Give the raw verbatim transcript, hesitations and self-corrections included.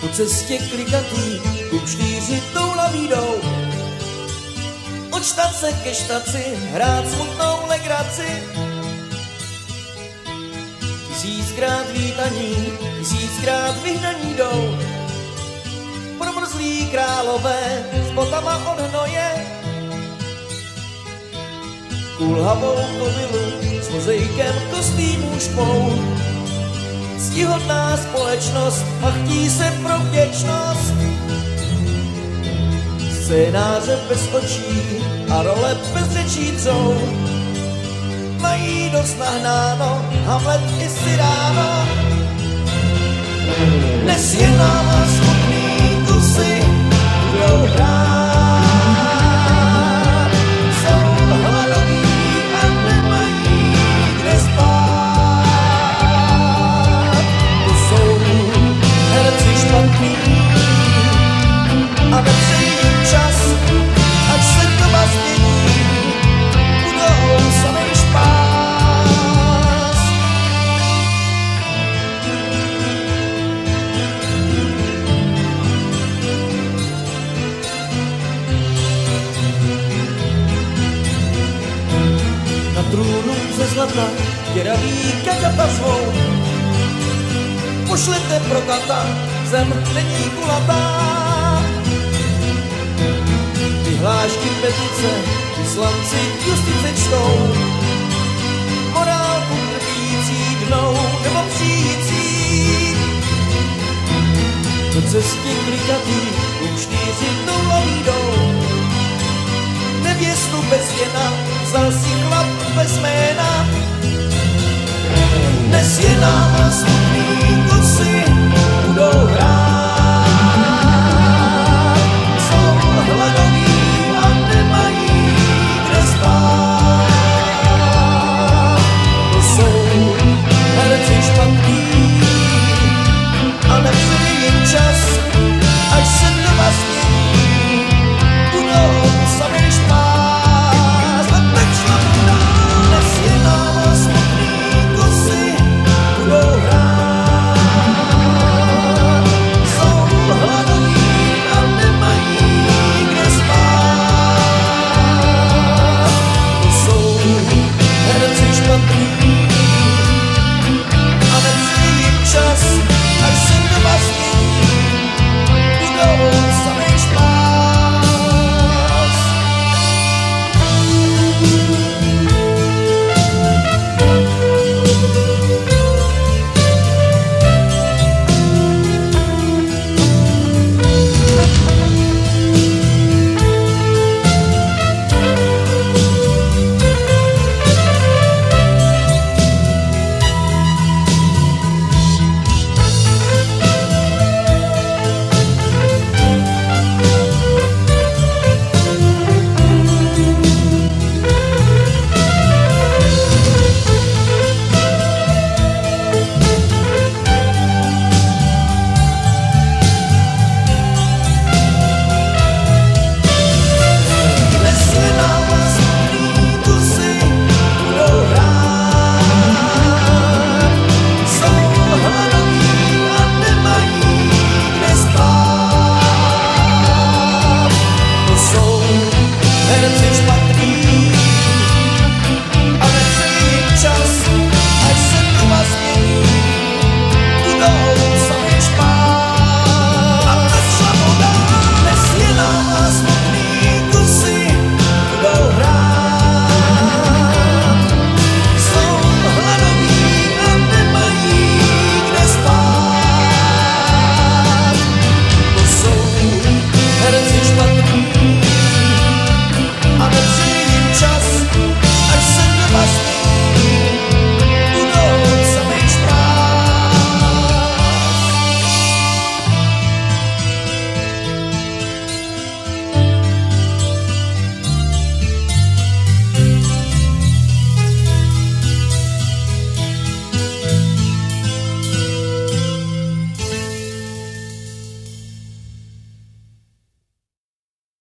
cestě klikatý, ku čtyři toulavý jdou. Od štace ke štaci hrát smutnou legraci. Tisíckrát vítaní, tisíckrát vyhnaní jdou. Promrzlí králové s botama od hnoje. Kulhavou komilu s mozaikem kostýmů štvou. Ctihodná společnost a chtí se pro vděčnost. Scénáře bez očí a role bez řečí třou. Mají dost nahnáno, Hamlet i Cyrano. Dnes je nám smutný kusy budou hrát. Jsou hladoví a nemají kde spát. To jsou herci špatný a nepřeji jim čas, ať se doba změní, budou samej špás. Na trůnu ze zlata děraví kakata zvou. Pošlete pro kata, zem není kulatá. Vyhlášky, petice, vyslanci justice čtou. Morálku trpící dnou nebo přijící. Do cestě klikatý, u čtyři toulavý jdou. Nevěstu bez věna, vzal si chlap bez jména. Dnes je nám smutný kusy budou hrát.